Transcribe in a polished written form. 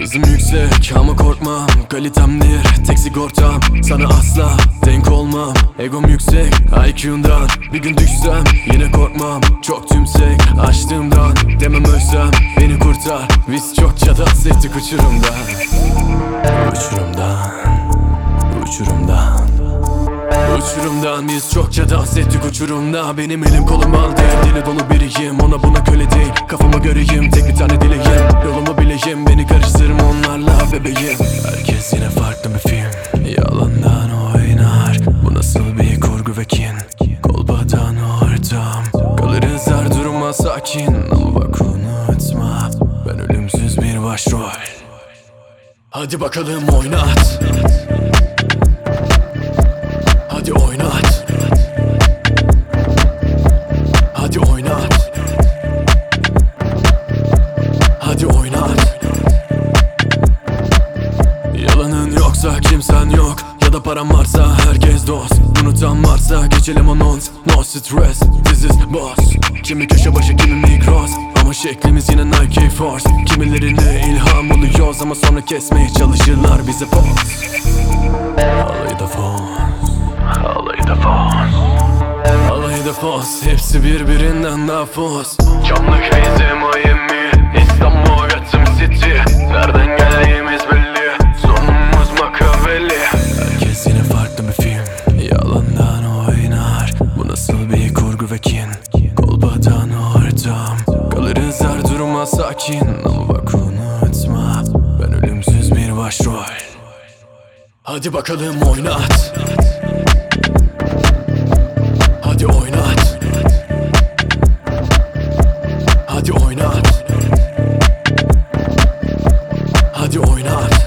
Hızım yüksek ama korkmam, kalitemdir tek sigortam. Sana asla denk olmam, egom yüksek IQ'ndan. Bir gün düşsem yine korkmam, çok tümsek açtığımdan. Demem ölsem beni kurtar, biz çokça dans ettik uçurumdan. Uçurumdan, uçurumdan, uçurumdan biz çokça dans ettik uçurumda. Benim elim kolum aldı, deli dolu biriyim, ona buna köle değil. Kafama göreyim, tek bir tane dileğim, yolumu bileyim, beni karıştırma onlarla bebeğim. Herkes yine farklı bir film, yalandan oynar. Bu nasıl bir kurgu ve kin, kolpadan ortam. Kalırız her duruma sakin, ama bak unutma, ben ölümsüz bir başrol. Hadi bakalım oynat, hadi oynat, hadi oynat, hadi oynat. Yalanın yoksa kimsen yok, ya da param varsa herkes dost. Unutan varsa geçelim anons, no stress, this is boss. Kimi köşe başı kimi Migros, ama şeklimiz yine Nike Force. Kimilerine ilham oluyoruz ama sonra kesmeye çalışırlar bize poz. Alayı da fons, alayı da fons, alayı da fons, hepsi birbirinden daha fos. Camlı Crazy Miami, İstanbul Gotham City. Nereden geldiğimiz belli, sonumuz Makaveli. Herkes yine farklı bir film, yalandan oynar. Bu nasıl bir kurgu ve kin, kolpadan ortam. Kalırız her duruma sakin, ama bak unutma, ben ölümsüz bir başrol. Hadi bakalım oynat, hadi oynat, hadi oynat, hadi oynat.